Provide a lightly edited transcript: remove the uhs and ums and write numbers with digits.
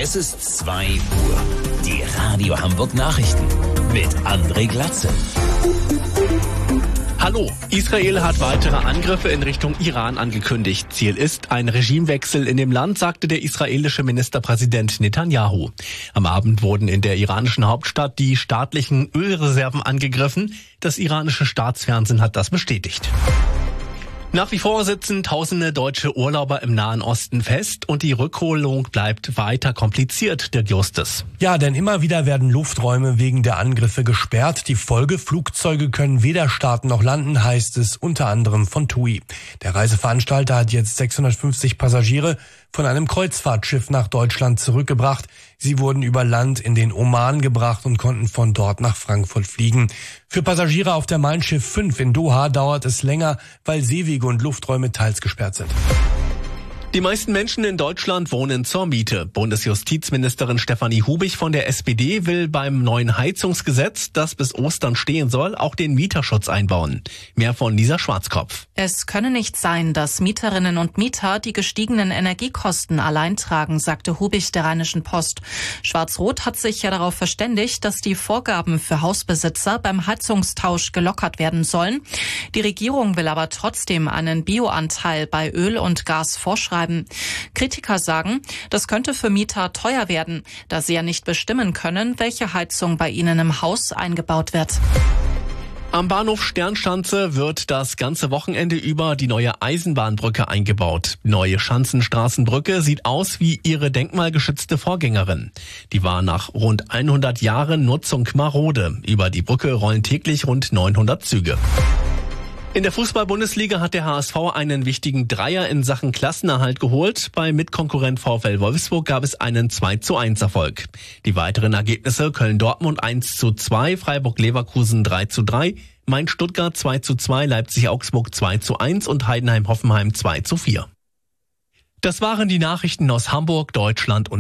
Es ist 2 Uhr. Die Radio Hamburg Nachrichten mit André Glatze. Hallo, Israel hat weitere Angriffe in Richtung Iran angekündigt. Ziel ist ein Regimewechsel in dem Land, sagte der israelische Ministerpräsident Netanyahu. Am Abend wurden in der iranischen Hauptstadt die staatlichen Ölreserven angegriffen. Das iranische Staatsfernsehen hat das bestätigt. Nach wie vor sitzen tausende deutsche Urlauber im Nahen Osten fest und die Rückholung bleibt weiter kompliziert, Dirk Justus. Ja, denn immer wieder werden Lufträume wegen der Angriffe gesperrt. Die Folge: Flugzeuge können weder starten noch landen, heißt es unter anderem von TUI. Der Reiseveranstalter hat jetzt 650 Passagiere von einem Kreuzfahrtschiff nach Deutschland zurückgebracht. Sie wurden über Land in den Oman gebracht und konnten von dort nach Frankfurt fliegen. Für Passagiere auf der Mein Schiff 5 in Doha dauert es länger, weil Seewege und Lufträume teils gesperrt sind. Die meisten Menschen in Deutschland wohnen zur Miete. Bundesjustizministerin Stefanie Hubich von der SPD will beim neuen Heizungsgesetz, das bis Ostern stehen soll, auch den Mieterschutz einbauen. Mehr von Lisa Schwarzkopf. Es könne nicht sein, dass Mieterinnen und Mieter die gestiegenen Energiekosten allein tragen, sagte Hubich der Rheinischen Post. Schwarz-Rot hat sich ja darauf verständigt, dass die Vorgaben für Hausbesitzer beim Heizungstausch gelockert werden sollen. Die Regierung will aber trotzdem einen Bioanteil bei Öl und Gas vorschreiben. Kritiker sagen, das könnte für Mieter teuer werden, da sie ja nicht bestimmen können, welche Heizung bei ihnen im Haus eingebaut wird. Am Bahnhof Sternschanze wird das ganze Wochenende über die neue Eisenbahnbrücke eingebaut. Die neue Schanzenstraßenbrücke sieht aus wie ihre denkmalgeschützte Vorgängerin. Die war nach rund 100 Jahren Nutzung marode. Über die Brücke rollen täglich rund 900 Züge. In der Fußball-Bundesliga hat der HSV einen wichtigen Dreier in Sachen Klassenerhalt geholt. Bei Mitkonkurrent VfL Wolfsburg gab es einen 2:1 Erfolg. Die weiteren Ergebnisse: Köln-Dortmund 1:2, Freiburg-Leverkusen 3:3, Mainz-Stuttgart 2:2, Leipzig-Augsburg 2:1 und Heidenheim-Hoffenheim 2:4. Das waren die Nachrichten aus Hamburg, Deutschland und